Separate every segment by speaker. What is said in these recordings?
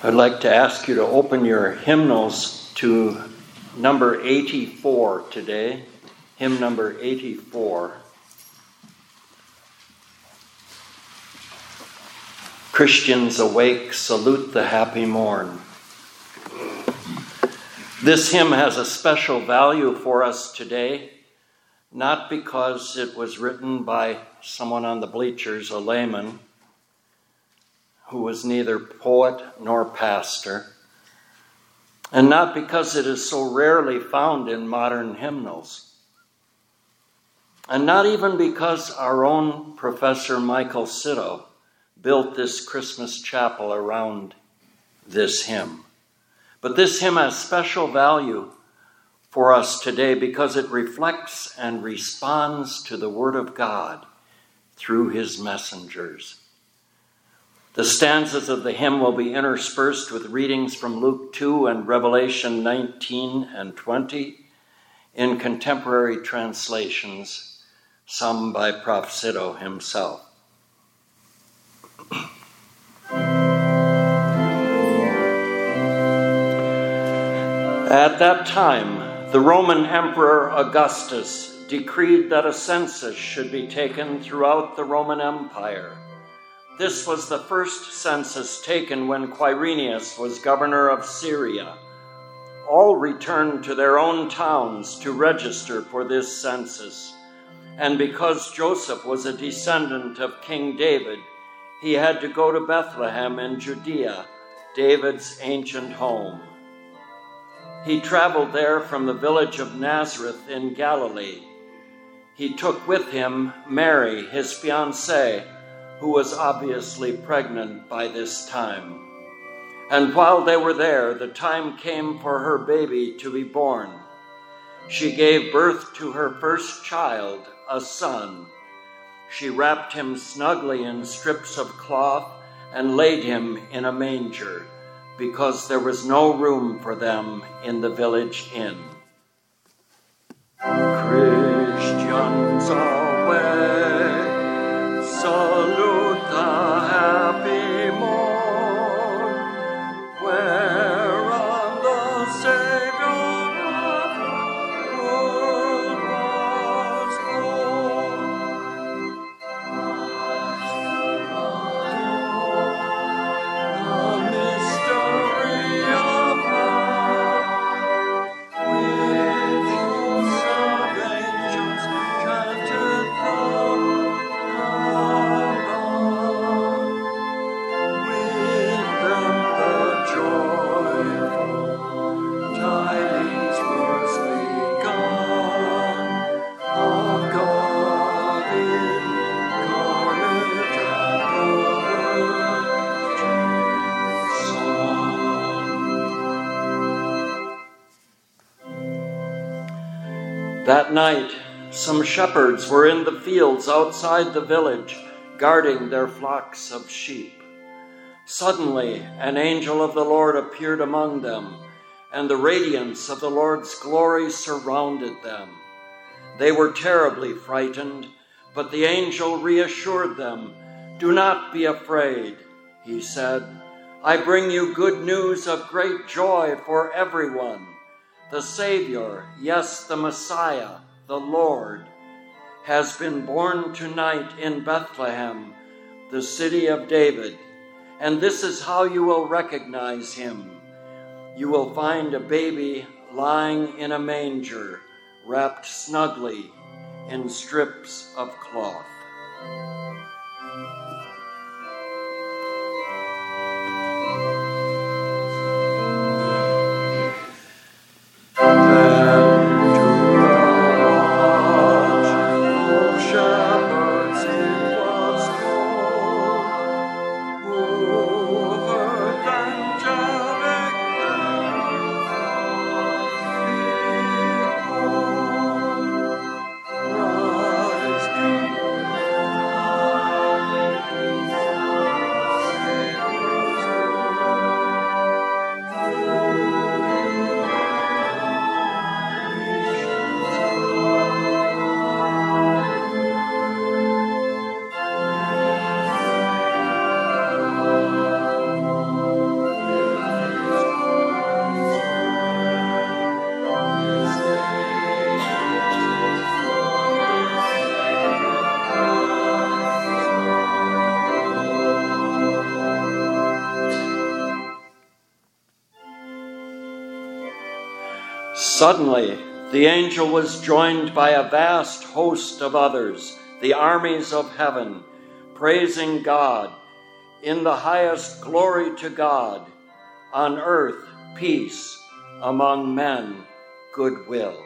Speaker 1: I'd like to ask you to open your hymnals to number 84 today, hymn number 84. Christians awake, salute the happy morn. This hymn has a special value for us today, not because it was written by someone on the bleachers, a layman, who was neither poet nor pastor, and not because it is so rarely found in modern hymnals, and not even because our own Professor Michael Sitto built this Christmas chapel around this hymn. But this hymn has special value for us today because it reflects and responds to the Word of God through his messengers. The stanzas of the hymn will be interspersed with readings from Luke 2 and Revelation 19 and 20 in contemporary translations, some by Prof. Sitto himself. At that time, the Roman Emperor Augustus decreed that a census should be taken throughout the Roman Empire. This was the first census taken when Quirinius was governor of Syria. All returned to their own towns to register for this census. And because Joseph was a descendant of King David, he had to go to Bethlehem in Judea, David's ancient home. He traveled there from the village of Nazareth in Galilee. He took with him Mary, his fiancée, who was obviously pregnant by this time. And while they were there, the time came for her baby to be born. She gave birth to her first child, a son. She wrapped him snugly in strips of cloth and laid him in a manger, because there was no room for them in the village inn. Christians awake, salute the happy morn, whereon the Savior of the world was born. The mystery of love, which of angels chanted from above. With them the joyful tidings first begun of God incarnate and the Virgin Son. That night, some shepherds were in the fields outside the village, guarding their flocks of sheep. Suddenly, an angel of the Lord appeared among them, and the radiance of the Lord's glory surrounded them. They were terribly frightened, but the angel reassured them. "Do not be afraid," he said. "I bring you good news of great joy for everyone. The Savior, yes, the Messiah, the Lord, has been born tonight in Bethlehem, the city of David. And this is how you will recognize him. You will find a baby lying in a manger, wrapped snugly in strips of cloth." Suddenly, the angel was joined by a vast host of others, the armies of heaven, praising God. In the highest, glory to God. On earth, peace. Among men, goodwill.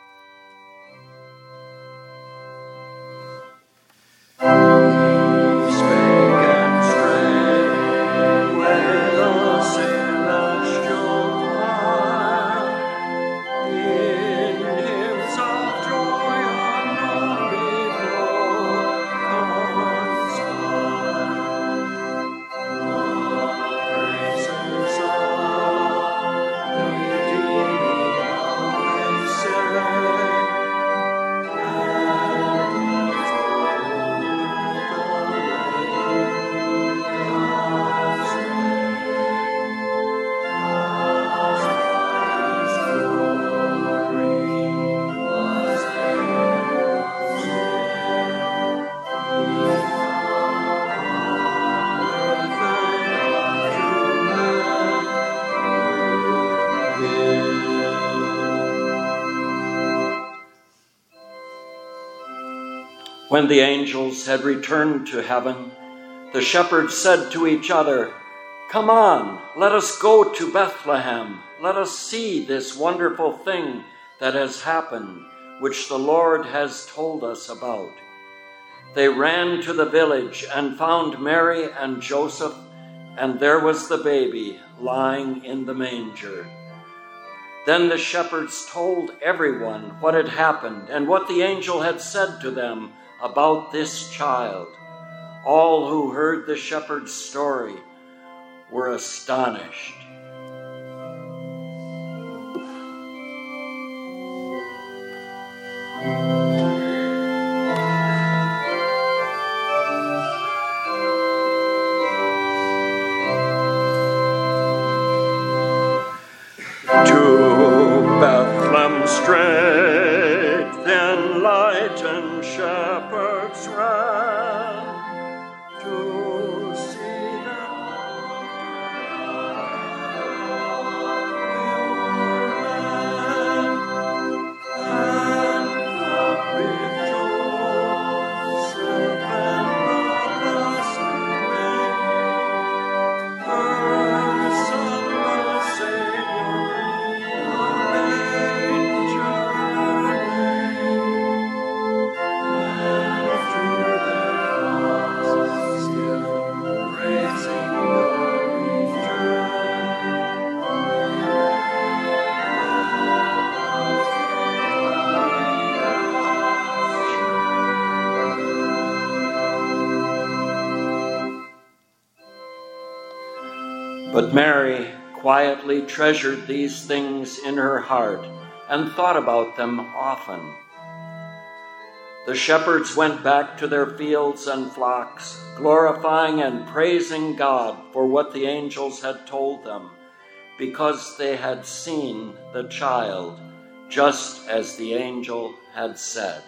Speaker 1: When the angels had returned to heaven, the shepherds said to each other, "Come on, let us go to Bethlehem. Let us see this wonderful thing that has happened, which the Lord has told us about." They ran to the village and found Mary and Joseph, and there was the baby lying in the manger. Then the shepherds told everyone what had happened and what the angel had said to them about this child. All who heard the shepherd's story were astonished. To Bethlehem straight the enlightened shepherds ran to see the and with Joseph and the blessed maid, her son the Savior. But Mary quietly treasured these things in her heart and thought about them often. The shepherds went back to their fields and flocks, glorifying and praising God for what the angels had told them, because they had seen the child just as the angel had said.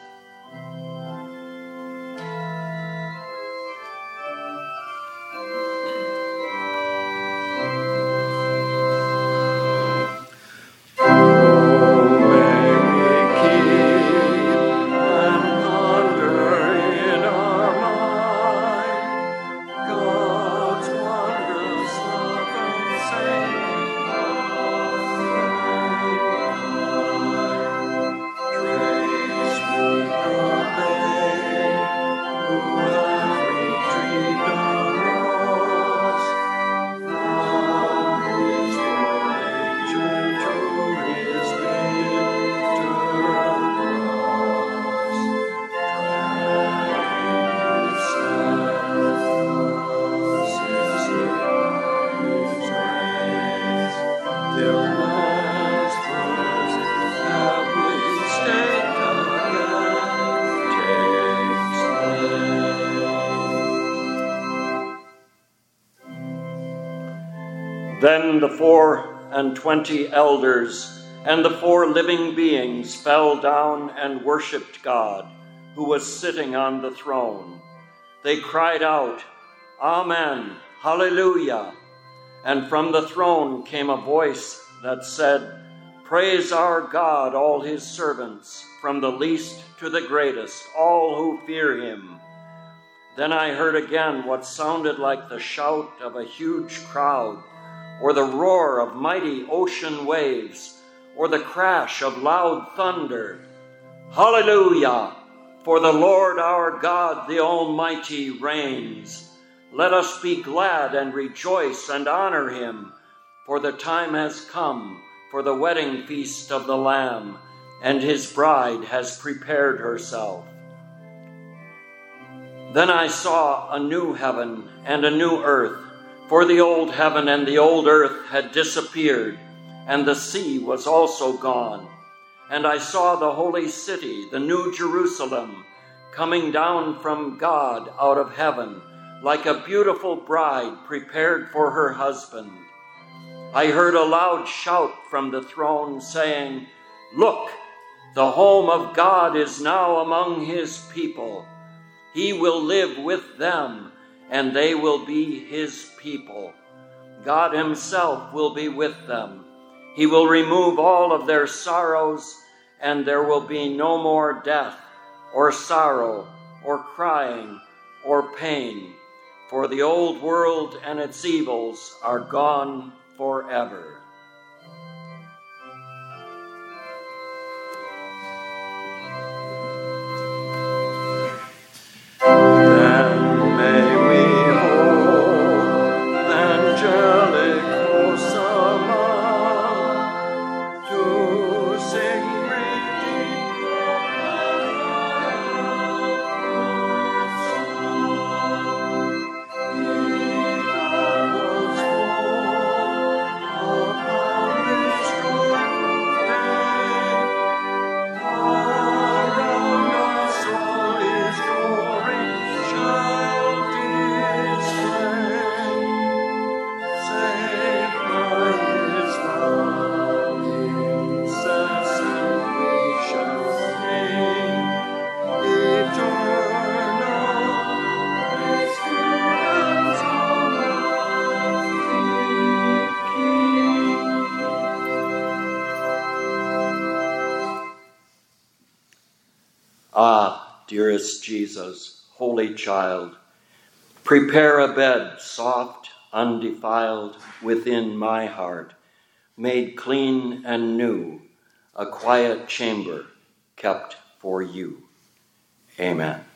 Speaker 1: Then the 24 elders and the 4 living beings fell down and worshipped God, who was sitting on the throne. They cried out, "Amen, Hallelujah!" And from the throne came a voice that said, Praise our God, all his servants, from the least to the greatest, all who fear him. Then I heard again what sounded like the shout of a huge crowd, or the roar of mighty ocean waves, or the crash of loud thunder. Hallelujah! For the Lord our God, the Almighty, reigns. Let us be glad and rejoice and honor him, for the time has come for the wedding feast of the Lamb, and his bride has prepared herself. Then I saw a new heaven and a new earth, for the old heaven and the old earth had disappeared, and the sea was also gone. And I saw the holy city, the new Jerusalem, coming down from God out of heaven, like a beautiful bride prepared for her husband. I heard a loud shout from the throne saying, "Look, the home of God is now among his people. He will live with them, and they will be his people. God himself will be with them. He will remove all of their sorrows, and there will be no more death, or sorrow, or crying, or pain, for the old world and its evils are gone forever." Ah, dearest Jesus, holy child, prepare a bed soft, undefiled within my heart, made clean and new, a quiet chamber kept for you. Amen.